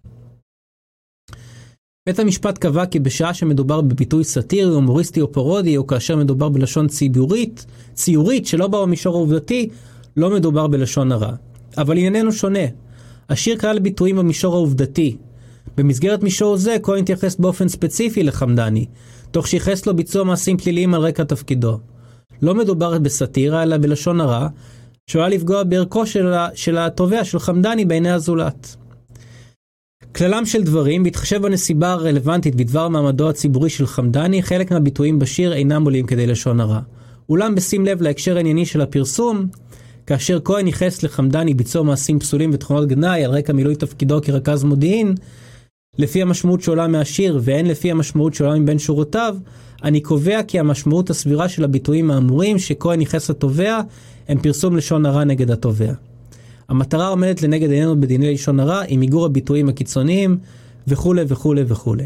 בית המשפט קבע כי בשעה שמדובר בביטוי סאטירי, הומוריסטי או פרודי, או כאשר מדובר בלשון ציורית, ציורית שלא בא במישור העובדתי, לא מדובר בלשון הרע. אבל ענייננו שונה. השיר כלל ביטויים במישור העובדתי. במסגרת מישור זה, כהן התייחס באופן ספציפי לחמדני, תוך שיחס לו ביצוע מעשים פליליים על רקע תפקידו. לא מדובר בסאטירה, אלא בלשון הרע, שעולה לפגוע בערכו של, של התובע של חמדני בעיני הזולת. כללם של דברים, בהתחשב בנסיבה הרלוונטית בדבר מעמדו הציבורי של חמדני, חלק מהביטויים בשיר אינם עולים כדי לשון הרע. אולם בשים לב להקשר הענייני של הפרסום, כאשר כהן ייחס לחמדני ביצוע מעשים פסולים ותכונות גנאי על רקע מילוי תפקידו כרכז מודיעין, לפי המשמעות שעולה מהשיר והן לפי המשמעות שעולה מבין שורותיו, אני קובע כי המשמעות הסבירה של הביטויים האמורים שכהן ייחס לתובע הם פרסום לשון הרע נגד התובע. המטרה עומדת לנגד עינינו בדיני לשון הרע עם מיגור הביטויים הקיצוניים וכו' וכו' וכו'.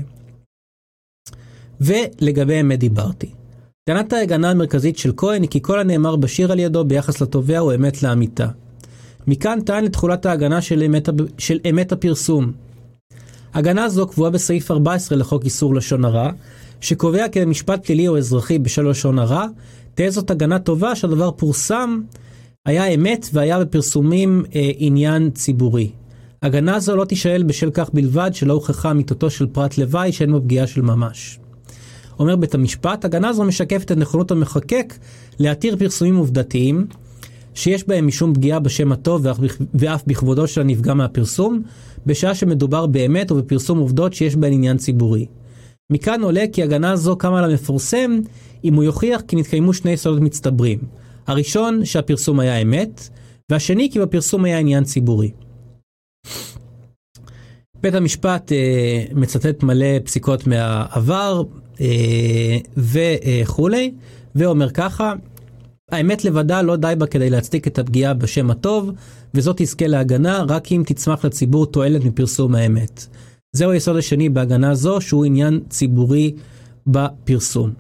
ולגבי אמת דיברתי. טענת ההגנה המרכזית של כהן היא כי כל הנאמר בשיר על ידו ביחס לתובע הוא אמת לאמיתה. מכאן טען לתחולת ההגנה של אמת, של אמת הפרסום. הגנה זו קבועה בסעיף ארבע עשרה לחוק איסור לשון הרע, שקובע כי במשפט פלילי או אזרחי בשל לשון הרע, תהיה זאת הגנה טובה שהדבר פורסם, היה אמת והיה בפרסומים אה, עניין ציבורי. הגנה זו לא תישאל בשל כך בלבד שלא הוכחה אמיתותו של פרט לוואי שאין בו פגיעה של ממש. אומר בית המשפט, הגנה זו משקפת את נכונות המחוקק להתיר פרסומים עובדתיים, שיש בהם משום פגיעה בשם הטוב ואף בכבודו של הנפגע מהפרסום, בשעה שמדובר באמת ובפרסום עובדות שיש בהן עניין ציבורי. מכאן עולה כי הגנה זו קמה למפורסם אם הוא יוכיח כי נתקיימו שני יסודות מצטברים. הראשון, שהפרסום היה אמת, והשני, כי בפרסום היה עניין ציבורי. בית המשפט אה, מצטט מלא פסיקות מהעבר אה, וכו', ואומר ככה, האמת לבדה לא די בה כדי להצדיק את הפגיעה בשם הטוב, וזאת תזכה להגנה רק אם תצמח לציבור תועלת מפרסום האמת. זהו היסוד השני בהגנה זו, שהוא עניין ציבורי בפרסום.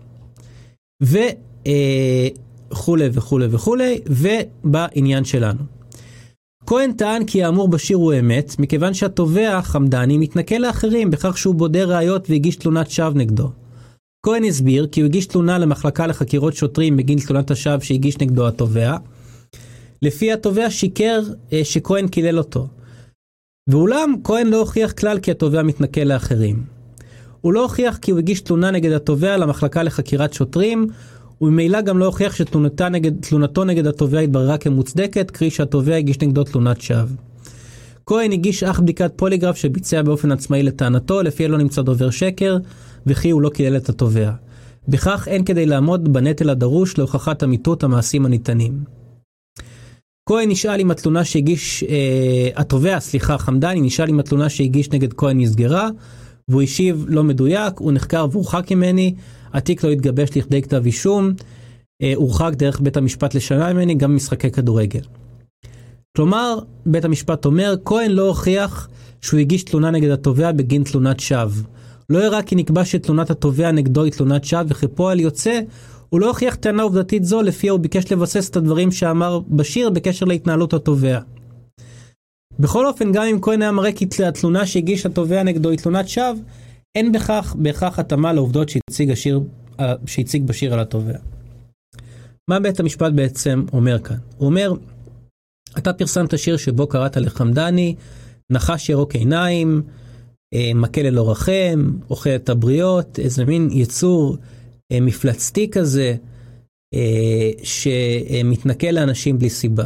וכו' וכו' וכו', ובעניין שלנו. כהן טען כי האמור בשיר הוא אמת, מכיוון שהתובע חמדני מתנכל לאחרים בכך שהוא בודה ראיות והגיש תלונת שווא נגדו. כהן הסביר כי הוא הגיש תלונה למחלקה לחקירות שוטרים בגין תלונת השווא שהגיש נגדו התובע. לפי התובע שיקר שכהן קילל אותו. ואולם כהן לא הוכיח כלל כי התובע מתנכל לאחרים. הוא לא הוכיח כי הוא הגיש תלונה נגד התובע למחלקה לחקירת שוטרים, וממילא גם לא הוכיח שתלונתו נגד, תלונתו נגד התובע התבררה כמוצדקת, קרי שהתובע הגיש נגדו תלונת שווא. כהן הגיש אך בדיקת פוליגרף שביצע באופן עצמאי לטענתו, לפי לא נמצא דובר שקר, וכי הוא לא קילל את התובע. בכך אין כדי לעמוד בנטל הדרוש להוכחת אמיתות המעשים הניתנים. כהן נשאל אם התלונה שהגיש, אה, התובע, סליחה, חמדני, נשאל אם התלונה שהגיש נגד כהן נסגרה, והוא השיב לא מדויק, הוא נחקר והורחק ממני, התיק לא התגבש לכדי כתב אישום, אה, הורחק דרך בית המשפט לשנה ממני, גם משחקי כדורגל. כלומר, בית המשפט אומר, כהן לא הוכיח שהוא הגיש תלונה נגד התובע בגין תלונת שווא. לא הראה כי נקבע שתלונת התובע נגדו היא תלונת שווא, וכפועל יוצא, הוא לא הוכיח טענה עובדתית זו, לפיה הוא ביקש לבסס את הדברים שאמר בשיר בקשר להתנהלות התובע. בכל אופן, גם אם כהן היה מראה כי התלונה שהגיש התובע נגדו היא תלונת שווא, אין בכך בהכרח התאמה לעובדות שהציג, השיר, שהציג בשיר על התובע. מה בית המשפט בעצם אומר כאן? הוא אומר, אתה פרסמת שיר שבו קראת לחמדני, נחש ירוק עיניים, מקל ללא רחם, אוכל את הבריות, איזה מין יצור מפלצתי כזה, שמתנכל לאנשים בלי סיבה.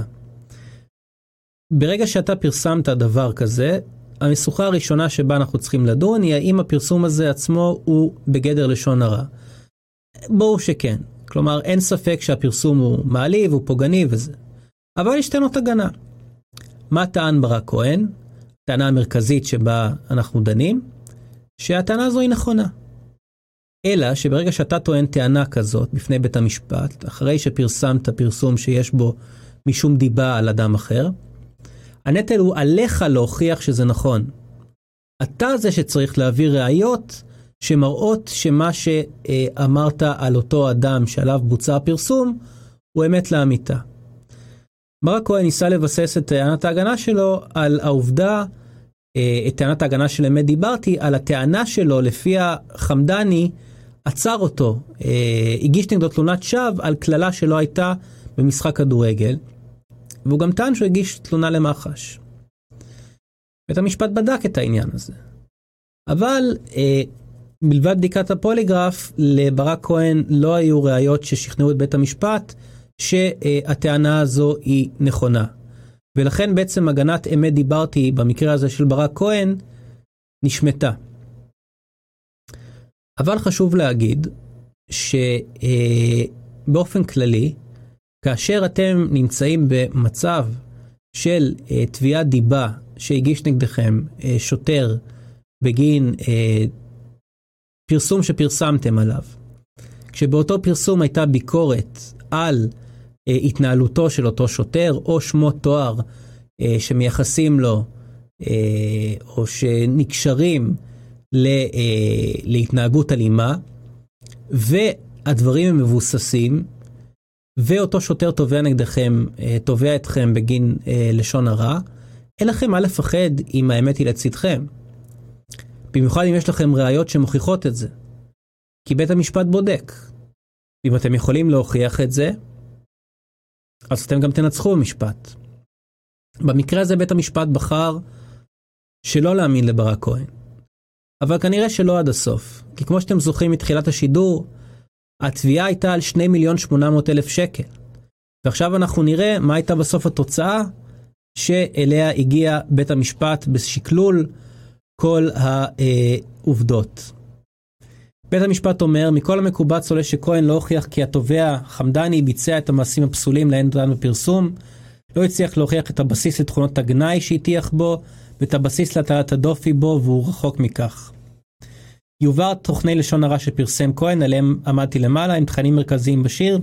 ברגע שאתה פרסמת דבר כזה, המשוכה הראשונה שבה אנחנו צריכים לדון היא האם הפרסום הזה עצמו הוא בגדר לשון הרע. ברור שכן. כלומר, אין ספק שהפרסום הוא מעליב, הוא פוגעני וזה. אבל יש טענות הגנה. מה טען ברק כהן? הטענה המרכזית שבה אנחנו דנים, שהטענה הזו היא נכונה. אלא שברגע שאתה טוען טענה כזאת בפני בית המשפט, אחרי שפרסמת פרסום שיש בו משום דיבה על אדם אחר, הנטל הוא עליך להוכיח שזה נכון. אתה זה שצריך להביא ראיות שמראות שמה שאמרת על אותו אדם שעליו בוצע הפרסום, הוא אמת לאמיתה. ברק כהן ניסה לבסס את טענת ההגנה שלו על העובדה, את טענת ההגנה של אמת דיברתי, על הטענה שלו לפיה חמדני עצר אותו, הגיש נגדו תלונת שווא על כללה שלא הייתה במשחק כדורגל, והוא גם טען שהוא הגיש תלונה למח"ש. בית המשפט בדק את העניין הזה. אבל מלבד בדיקת הפוליגרף, לברק כהן לא היו ראיות ששכנעו את בית המשפט שהטענה הזו היא נכונה. ולכן בעצם הגנת אמת דיברתי במקרה הזה של ברק כהן נשמטה. אבל חשוב להגיד שבאופן כללי, כאשר אתם נמצאים במצב של תביעת דיבה שהגיש נגדכם שוטר בגין פרסום שפרסמתם עליו, כשבאותו פרסום הייתה ביקורת על התנהלותו של אותו שוטר, או שמות תואר שמייחסים לו, או שנקשרים להתנהגות אלימה, והדברים הם מבוססים, ואותו שוטר תובע נגדכם, תובע אתכם בגין לשון הרע, אין לכם מה לפחד אם האמת היא לצדכם. במיוחד אם יש לכם ראיות שמוכיחות את זה. כי בית המשפט בודק. אם אתם יכולים להוכיח את זה, אז אתם גם תנצחו במשפט. במקרה הזה בית המשפט בחר שלא להאמין לברק כהן. אבל כנראה שלא עד הסוף. כי כמו שאתם זוכרים מתחילת השידור, התביעה הייתה על שני מיליון שמונה מאות אלף שקל. ועכשיו אנחנו נראה מה הייתה בסוף התוצאה שאליה הגיע בית המשפט בשקלול כל העובדות. בית המשפט אומר, מכל המקובץ עולה שכהן לא הוכיח כי התובע חמדני ביצע את המעשים הפסולים להן דן בפרסום, לא הצליח להוכיח את הבסיס לתכונות הגנאי שהטיח בו, ואת הבסיס להטלת הדופי בו, והוא רחוק מכך. יובהר תוכני לשון הרע שפרסם כהן, עליהם עמדתי למעלה, עם תכנים מרכזיים בשיר,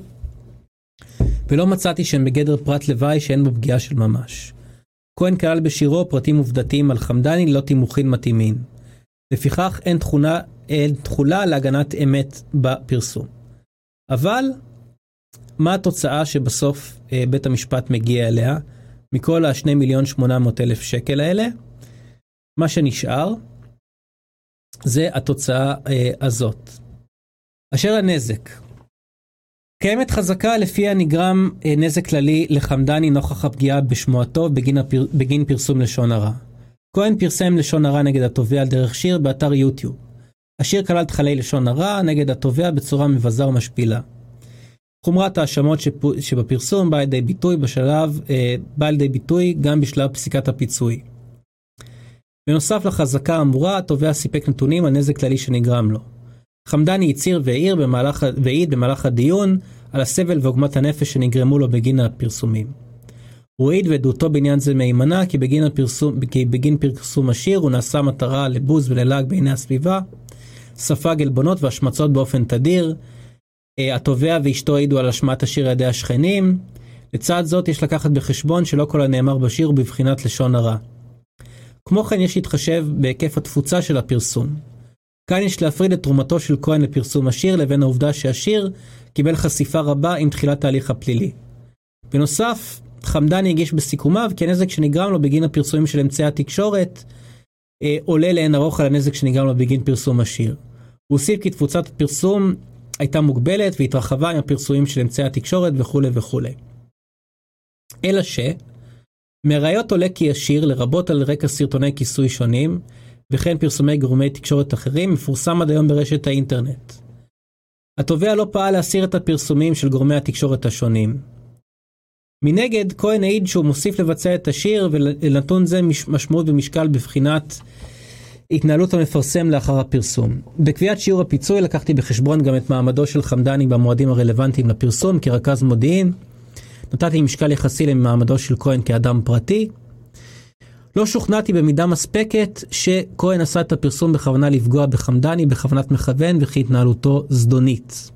ולא מצאתי שהם בגדר פרט לוואי שאין בו פגיעה של ממש. כהן כלל בשירו פרטים עובדתיים על חמדני ללא תימוכין מתאימים. לפיכך אין תכונה, אין תחולה להגנת אמת בפרסום. אבל מה התוצאה שבסוף אה, בית המשפט מגיע אליה מכל השני מיליון שמונה מאות אלף שקל האלה? מה שנשאר זה התוצאה אה, הזאת. אשר הנזק. קיימת חזקה לפיה נגרם אה, נזק כללי לחמדני נוכח הפגיעה בשמועתו בגין, הפר, בגין פרסום לשון הרע. כהן פרסם לשון הרע נגד התובע על דרך שיר באתר יוטיוב. השיר כלל תכני לשון הרע נגד התובע בצורה מבזה ומשפילה. חומרת האשמות שבפרסום באה לידי ביטוי בשלב, אה, באה לידי ביטוי גם בשלב פסיקת הפיצוי. בנוסף לחזקה האמורה, התובע סיפק נתונים על נזק כללי שנגרם לו. חמדני הצהיר והעיר במהלך, והעיד במהלך הדיון על הסבל ועוגמת הנפש שנגרמו לו בגין הפרסומים. הוא העיד ועדותו בעניין זה מהימנה כי בגין, הפרסום, כי בגין פרסום השיר הוא נעשה מטרה לבוז וללעג בעיני הסביבה, ספג עלבונות והשמצות באופן תדיר, התובע ואשתו העידו על השמעת השיר על ידי השכנים. לצד זאת יש לקחת בחשבון שלא כל הנאמר בשיר הוא בבחינת לשון הרע. כמו כן יש להתחשב בהיקף התפוצה של הפרסום. כאן יש להפריד את תרומתו של כהן לפרסום השיר לבין העובדה שהשיר קיבל חשיפה רבה עם תחילת ההליך הפלילי. בנוסף, חמדני הגיש בסיכומיו כי הנזק שנגרם לו בגין הפרסומים של אמצעי התקשורת אה, עולה לאין ארוך על הנזק שנגרם לו בגין פרסום השיר. הוא הוסיף כי תפוצת הפרסום הייתה מוגבלת והתרחבה עם הפרסומים של אמצעי התקשורת וכו' וכו'. אלא ש מהראיות עולה כי השיר, לרבות על רקע סרטוני כיסוי שונים, וכן פרסומי גורמי תקשורת אחרים, מפורסם עד היום ברשת האינטרנט. התובע לא פעל להסיר את הפרסומים של גורמי התקשורת השונים. מנגד, כהן העיד שהוא מוסיף לבצע את השיר, ולנתון זה משמעות ומשקל בבחינת התנהלות המפרסם לאחר הפרסום. בקביעת שיעור הפיצוי לקחתי בחשבון גם את מעמדו של חמדני במועדים הרלוונטיים לפרסום כרכז מודיעין. נתתי משקל יחסי למעמדו של כהן כאדם פרטי. לא שוכנעתי במידה מספקת שכהן עשה את הפרסום בכוונה לפגוע בחמדני בכוונת מכוון וכי התנהלותו זדונית.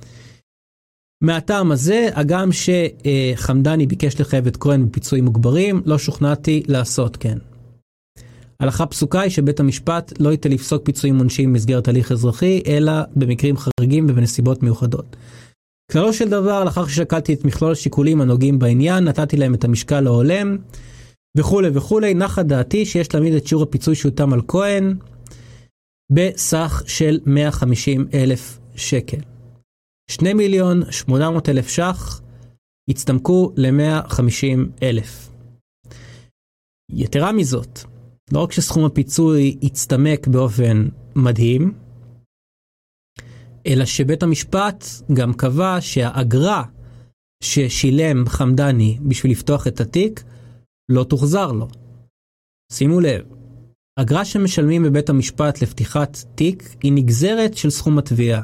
מהטעם הזה, הגם שחמדני ביקש לחייב את כהן בפיצויים מוגברים, לא שוכנעתי לעשות כן. הלכה פסוקה היא שבית המשפט לא ייתן לפסוק פיצויים עונשיים במסגרת הליך אזרחי, אלא במקרים חריגים ובנסיבות מיוחדות. כללו של דבר, לאחר ששקלתי את מכלול השיקולים הנוגעים בעניין, נתתי להם את המשקל ההולם, וכו' וכו', נחה דעתי שיש להעמיד את שיעור הפיצוי שהוטל על כהן, בסך של מאה וחמישים אלף שקל. שני מיליון שמונה מאות אלף ש"ח הצטמקו ל-מאה וחמישים אלף. יתרה מזאת, לא רק שסכום הפיצוי הצטמק באופן מדהים, אלא שבית המשפט גם קבע שהאגרה ששילם חמדני בשביל לפתוח את התיק לא תוחזר לו. שימו לב, אגרה שמשלמים בבית המשפט לפתיחת תיק היא נגזרת של סכום התביעה.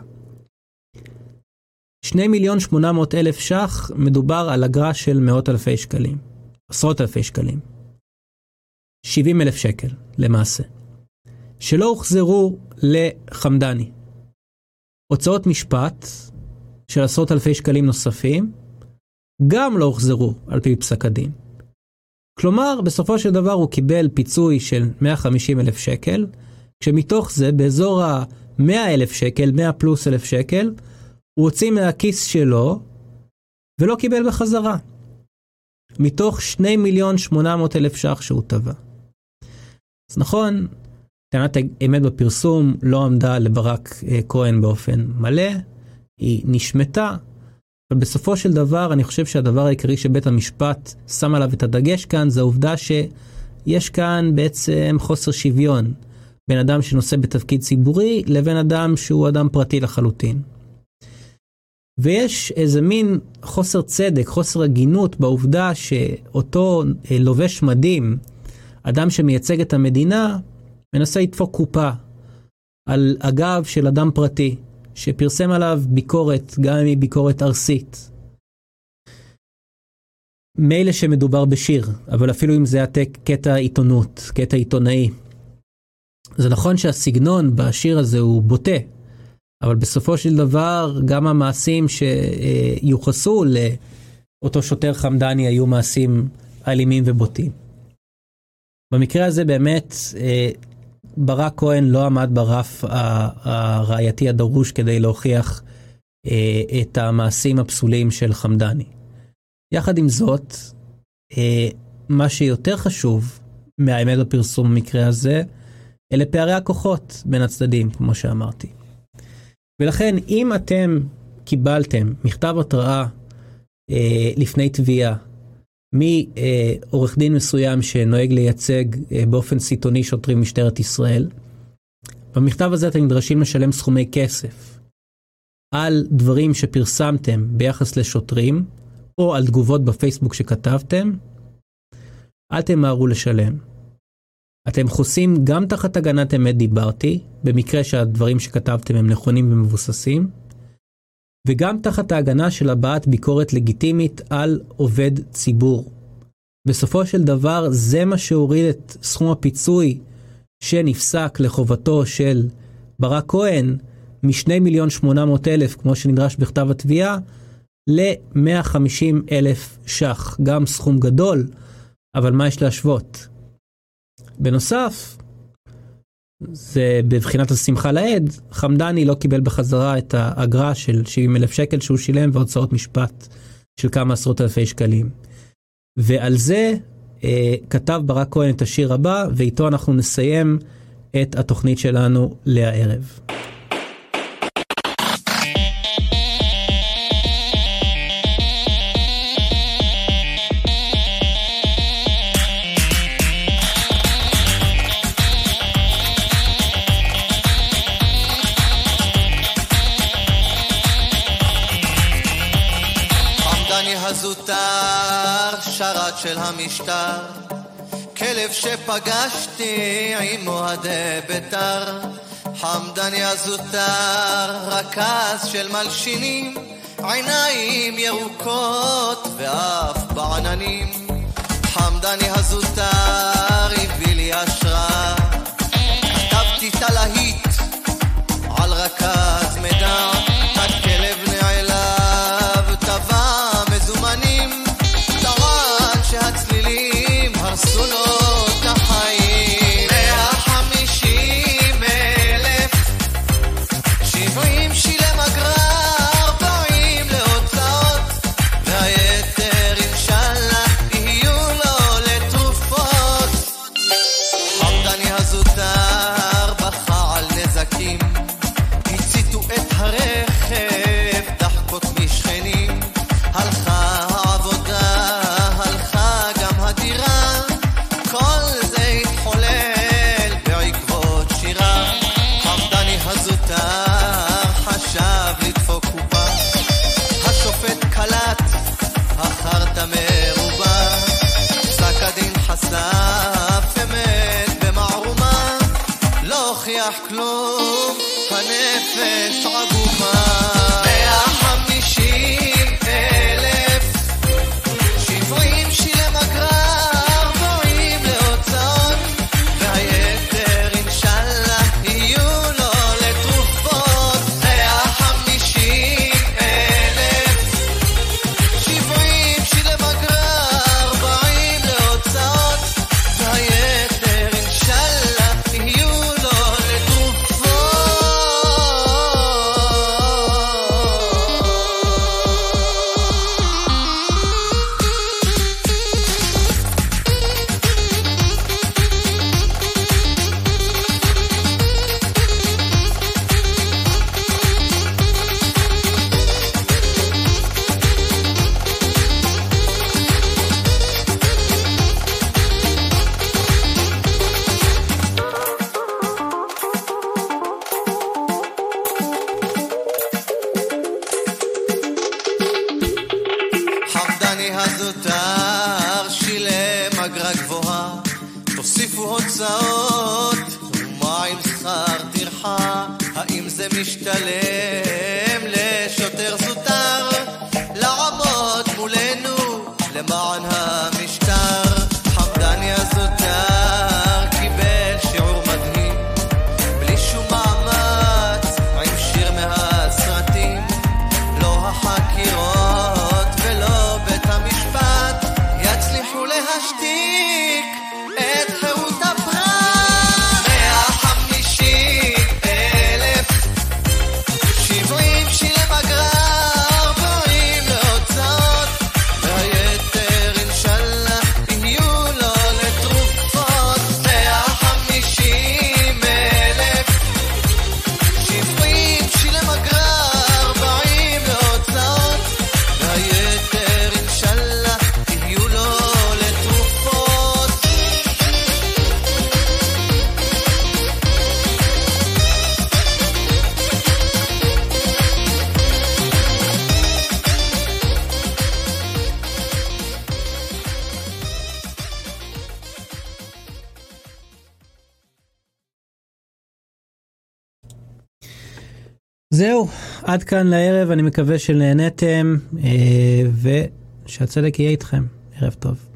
שני מיליון שמונה מאות אלף ש"ח מדובר על אגרה של מאות אלפי שקלים, עשרות אלפי שקלים. שבעים אלף שקל למעשה. שלא הוחזרו לחמדני. הוצאות משפט של עשרות אלפי שקלים נוספים גם לא הוחזרו על פי פסק הדין. כלומר, בסופו של דבר הוא קיבל פיצוי של מאה וחמישים אלף שקל, כשמתוך זה באזור ה-מאה אלף שקל, מאה פלוס אלף שקל, הוא הוציא מהכיס שלו ולא קיבל בחזרה. מתוך שני מיליון שמונה מאות אלף ש"ח שהוא טבע. אז נכון, טענת האמת בפרסום לא עמדה לברק כהן באופן מלא, היא נשמטה, אבל בסופו של דבר אני חושב שהדבר העיקרי שבית המשפט שם עליו את הדגש כאן, זה העובדה שיש כאן בעצם חוסר שוויון בין אדם שנושא בתפקיד ציבורי לבין אדם שהוא אדם פרטי לחלוטין. ויש איזה מין חוסר צדק, חוסר הגינות בעובדה שאותו לובש מדים, אדם שמייצג את המדינה, מנסה לדפוק קופה על הגב של אדם פרטי, שפרסם עליו ביקורת, גם אם היא ביקורת ארסית. מילא שמדובר בשיר, אבל אפילו אם זה היה קטע עיתונות, קטע עיתונאי. זה נכון שהסגנון בשיר הזה הוא בוטה, אבל בסופו של דבר גם המעשים שיוחסו לאותו שוטר חמדני היו מעשים אלימים ובוטים. במקרה הזה באמת ברק כהן לא עמד ברף הראייתי הדרוש כדי להוכיח את המעשים הפסולים של חמדני. יחד עם זאת, מה שיותר חשוב מהאמת בפרסום במקרה הזה, אלה פערי הכוחות בין הצדדים, כמו שאמרתי. ולכן, אם אתם קיבלתם מכתב התראה אה, לפני תביעה, מעורך דין מסוים שנוהג לייצג אה, באופן סיטוני שוטרים משטרת ישראל, במכתב הזה אתם נדרשים לשלם סכומי כסף על דברים שפרסמתם ביחס לשוטרים, או על תגובות בפייסבוק שכתבתם, אל תמהרו לשלם. אתם חוסים גם תחת הגנת אמת דיברתי, במקרה שהדברים שכתבתם הם נכונים ומבוססים, וגם תחת ההגנה של הבעת ביקורת לגיטימית על עובד ציבור. בסופו של דבר זה מה שהוריד את סכום הפיצוי שנפסק לחובתו של ברק כהן, משני מיליון שמונה מאות אלף, כמו שנדרש בכתב התביעה, ל-מאה וחמישים אלף שח, גם סכום גדול, אבל מה יש להשוות? בנוסף, זה בבחינת השמחה לעד, חמדני לא קיבל בחזרה את האגרה של שבעים אלף שקל שהוא שילם והוצאות משפט של כמה עשרות אלפי שקלים. ועל זה אה, כתב ברק כהן את השיר הבא, ואיתו אנחנו נסיים את התוכנית שלנו לערב. שרת של המשטר, כלב שפגשתי עם אוהדי בית"ר, חמדני הזוטר, רכז של מלשינים, עיניים ירוקות ואף בעננים. חמדני הזוטר הביא לי השראה, כתבתי תלהית על רכז מידע, הכלב נעלב טבע מזומנים, שהצלילים הרסו לו את החיים. מאה וחמישים אלף שבעים שילם אגרה, ארבעים להוצאות, והיתר אינשאללה יהיו לו לתרופות. הזוטר שילם אגרה גבוהה, תוסיפו הוצאות ומה עם שכר טרחה? האם זה משתלם לשוטר זוטר לעמוד מולנו למען המשטר? חמדני הזוטר קיבל שיעור מדהים בלי שום מאמץ, עם שיר מהסרטים, לא החקירות ולא בית המשפט יצליחו להשתיק את חירות הפרט. מאה חמישים אלף שבעים שילם אגרה, ארבעים להוצאות, והיתר אינשאללה יהיו לו לתרופות. מאה חמישים אלף שבעים שילם אגרה, ארבעים להוצאות, והיתר אינשאללה יהיו לו לתרופות. זהו, עד כאן לערב, אני מקווה שנהנתם, ושהצדק יהיה איתכם. ערב טוב.